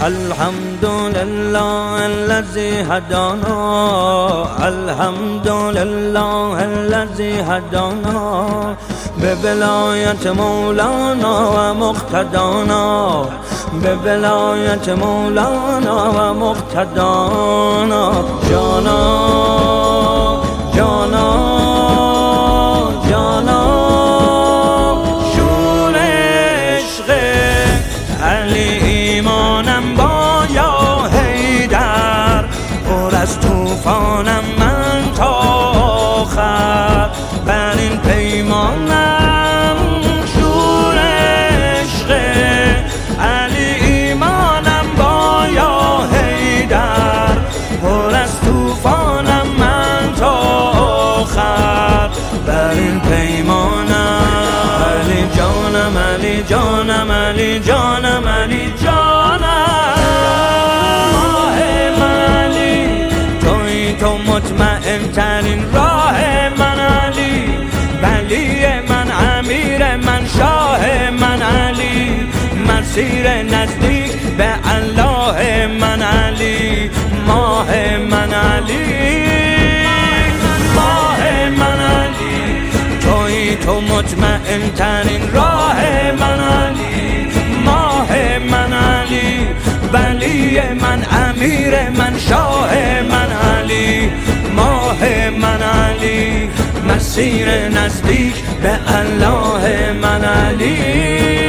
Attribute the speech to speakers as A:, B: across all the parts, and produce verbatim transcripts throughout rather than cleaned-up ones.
A: الحمد لله الذي هدانا، الحمد لله الذي هدانا ببلایت مولانا و مقتدانا، ببلایت مولانا و مقتدانا. جانا جانا جانا شور عشق علی ایمانم با یا حیدر، پر از توفانم من تا آخر، بر این پیمانم شور عشق علی ایمانم با یا حیدر، پر از توفانم من تا آخر، بر این پیمانم. علی جانم علی جانم علی جانم علی جانم، ماه من علی توی تو مطمئن ترین راه من علی، ولی من امیر من شاه من علی، مسیر نزدیک به الله من علی، ماه من علی ماه من علی توی تو مطمئن ترین راه من علی، ماه من علی، ولی من امیر من شاه من علی، ماه من علی، مسیر نزدیک به الله من علی.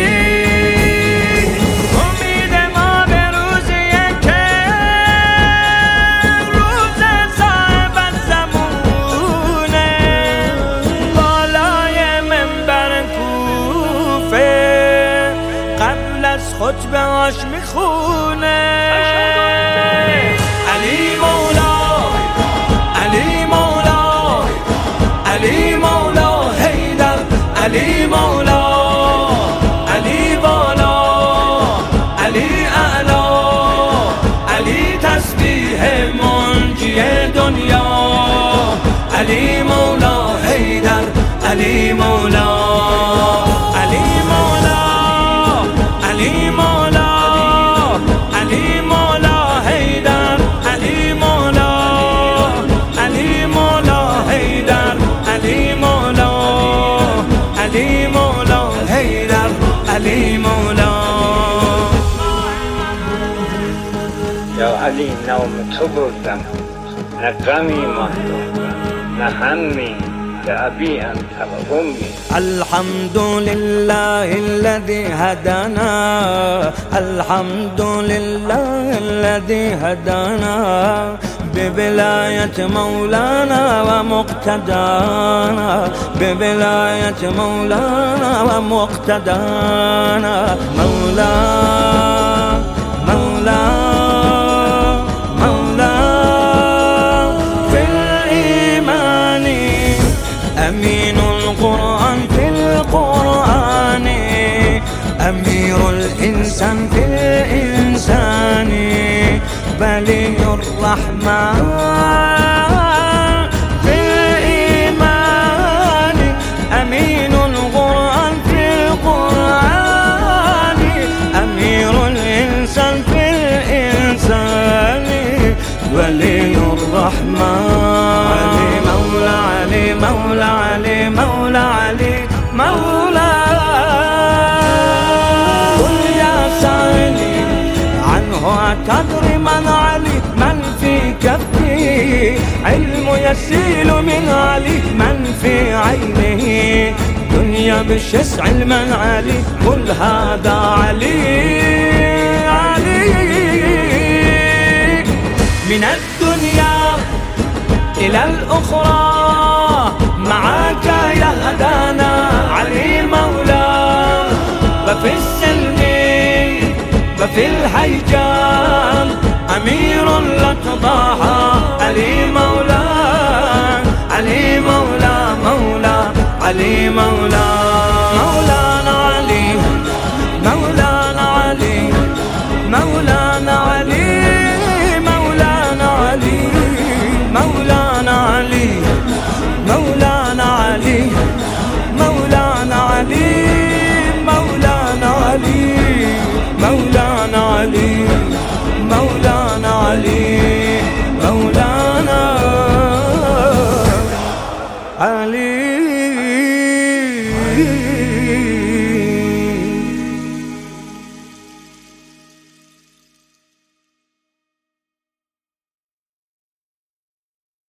A: خطبه هاش میخونه علی مولا علی مولا علی مولا حیدر، علی مولا علی بالا علی اعلا، علی تسبیح منجی دنیا، علی مولا حیدر، علی مولا علی مولا علی مولا علی مولا حیدر، علی مولا علی مولا حیدر، علی مولا علی مولا حیدر، علی مولا.
B: یا علی نام تو بردم، نه غمی ماند نه همی، لأبي أنت وأمي.
A: الحمد لله الذي هدانا، الحمد لله الذي هدانا ببلاية مولانا ومقتدانا، ببلاية مولانا ومقتدانا. مولا مولا أمين القرآن في القرآن، أمير الإنسان في الإنسان، ولي الرحمن في الإيمان، أمين القرآن في القرآن، أمير الإنسان في الإنسان، ولي الرحمن. علي مولا علي مولا علي مولا علي مولا. قل يا سائلي عنه أتدري من علي، من في كفي علم يسيل من علي، من في عينه دنيا بشسع من علي، قل هذا علي علي. من الدنيا إلى الأخرى معك يهدانا علي مولا، وفي السلم وفي الهيجام أمير لك ضاحى، علي مولا علي مولا مولا علي مولا مولانا علي مولانا علي مولانا علي مولانا علي مولانا علي مولانا علي مولانا علي مولانا علي مولانا علي. علي